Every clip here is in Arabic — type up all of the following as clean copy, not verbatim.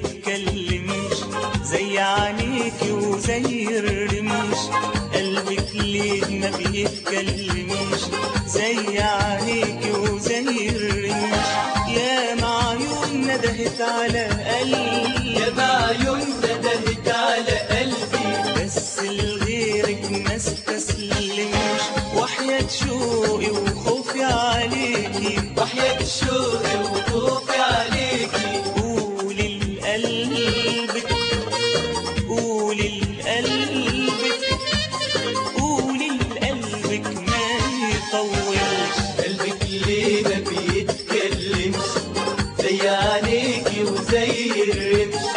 بيتكلمش زي عينيكي وزي الرمش. قلبك ليه ما بيتكلمش زي عينيكي وزي الرمش. يا معيون ندهت على قلبي، يا معيون ندهت على قلبي، بس لغيرك ما استسلمش. وحياة شوقي وخوفي عليكي، وحياة شوقي وخوفي عليكي. قولي لقلبك، قولي لقلبك، قولي لقلبك ما يطولش. قلبك ليه ما بيتكلمش زي عينيكي وزي الرمش.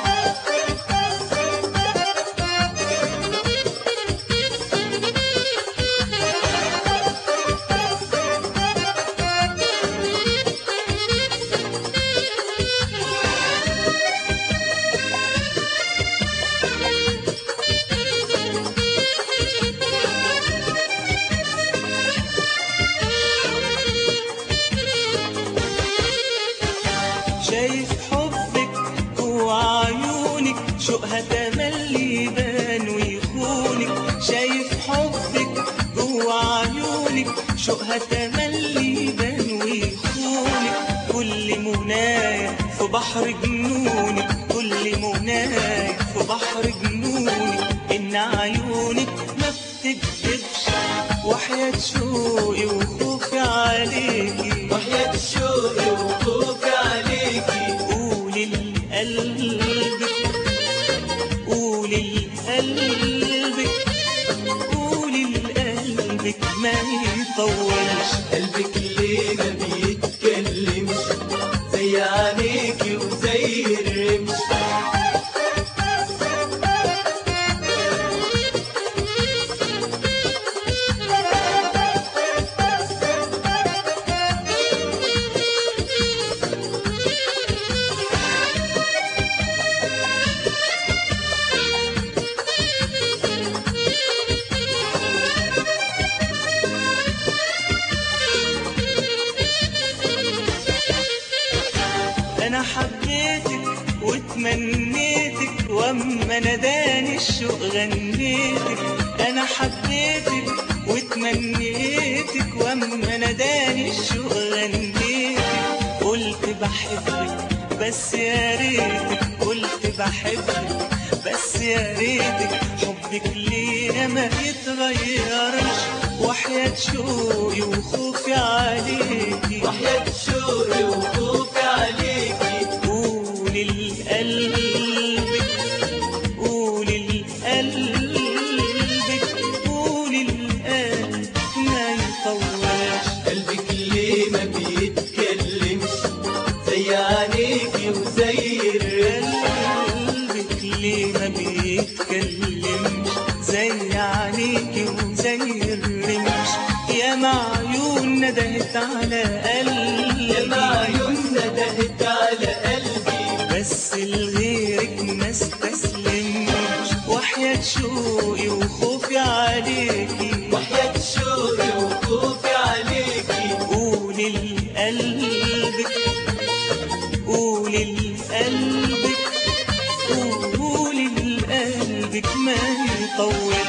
شايف حبك جوا عيونك، شوقها تملي يبان ويخونك. شايف حبك جوا عيونك، شوقها تملي يبان ويخونك. كل منايا في بحر جنونك، كل منايا في بحر جنونك. إن عيونك ما بتكذبش، وحياة شوقي وخوفي عليكي، وحياة شوقي وخوفي عليكي. قولي لقلبك، قولي لقلبك، قولي لقلبك ما يطولش. قلبك ليه ما بيتكلمش زي عينيكي وزي الرمش. أنا حبيتك وتمنيتك، وأما ناداني الشوق غنيتك. أنا حبيتك وتمنيتك، وأما ناداني الشوق غنيتك. قلت بحبك بس يا ريتك، قلت بحبك بس يا ريتك. حبك ليا ما يتغيرش، وحياة شوقي وخوفي عليكي، وحياة شوقي وخوفي عليكي. قولي لقلبك، قولي لقلبك، قولي لقلبك ما يطولش. قلبك ليه ما بيتكلمش زي عينيكي وزي الرمش. قلبك ليه ما بيتكلمش زي عينيكي وزي الرمش. يا معيون ندهت على قلبي، يا معيون ندهت على قلبي، بس لغيرك ما استسلمش. وحياة شوقي وخوفي عليكي، وحياة شوقي وخوفي عليكي. قولي لقلبك، قولي لقلبك، قولي لقلبك ما يطول.